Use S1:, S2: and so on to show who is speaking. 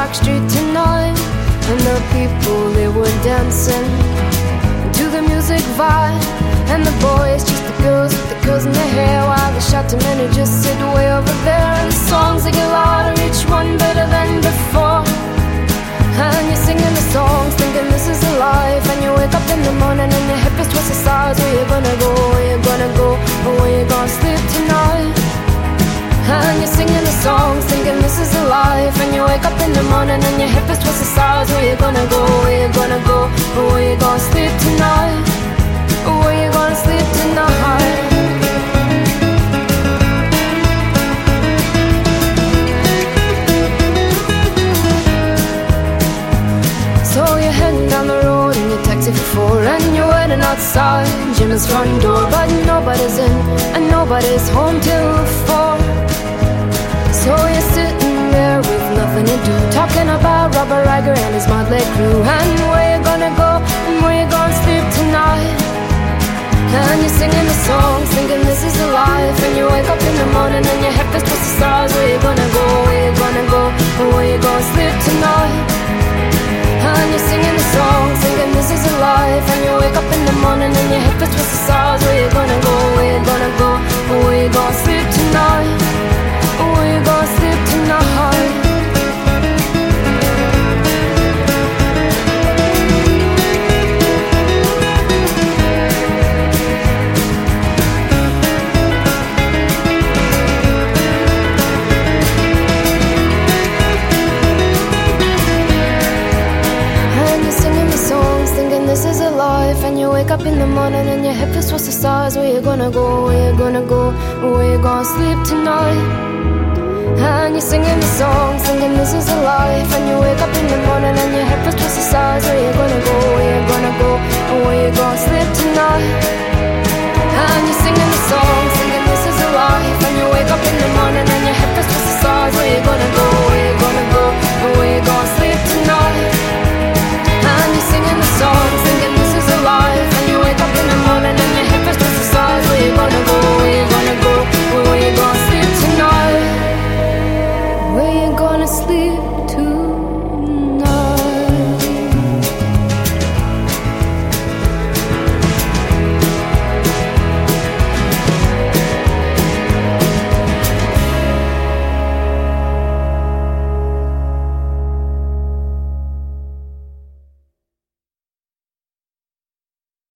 S1: Park Street tonight, and the people, they were dancing to the music vibe. And the boys, just the girls with the curls in their hair, while the shouting men who just sit way over there. And the songs, they get louder, each one better than before. And you're singing the songs, thinking this is a life. And you wake up in the morning and your hip is twisted sides. Where you gonna go, where you gonna go, or where you gonna sleep tonight? And you're singing the songs, thinking this is a life. And you wake up in the morning and your hip is twisted sides. Where you gonna go, where you gonna go, or where you gonna sleep tonight? Or where you gonna sleep tonight? So you're heading down the road in your taxi for four, and you're waiting outside Jim's front door. But nobody's in and nobody's home till 4. So you're sitting there with nothing to do, talking about Robert Riger and his motley crew. And where you gonna go and where you gonna sleep tonight? And you're singing the songs, thinking this is the life. And you wake up in the morning and your head is twisted the stars. Where you gonna go, where you gonna go, or where you gonna sleep tonight? And you're singing the songs, thinking this is a life. And you wake up in the morning and your hip is twisted sides. Where you gonna go, where you gonna go, or where you gonna sleep tonight? Or where you gonna sleep tonight? This is a life. And you wake up in the morning and your hip is twisted sides. Where you gonna go, where you gonna go, or where you gonna sleep tonight? And you're singing the songs, thinking this is a life. And you wake up in the morning and your hip is twisted sides. Where you gonna go, where you gonna go, or where you gonna sleep tonight? And you're singing the songs, thinking this is a life. And you wake up in the morning and your hip is twisted sides. Where you gonna go, where you gonna go, or where you gonna sleep tonight? And you're singing the songs, thinking this is a life. And you wake up in the morning and your hip is twisted sides. Where you gonna go, where you gonna go, or where you gonna sleep tonight? Where you gonna sleep